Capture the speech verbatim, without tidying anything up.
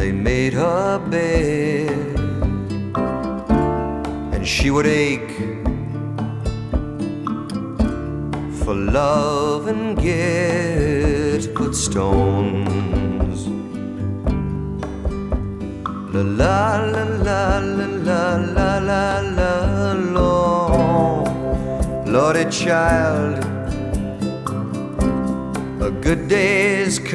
they made her bed, and she would ache for love and get good stones. La la la la la la la la la, Lord, Lordy child, a good day's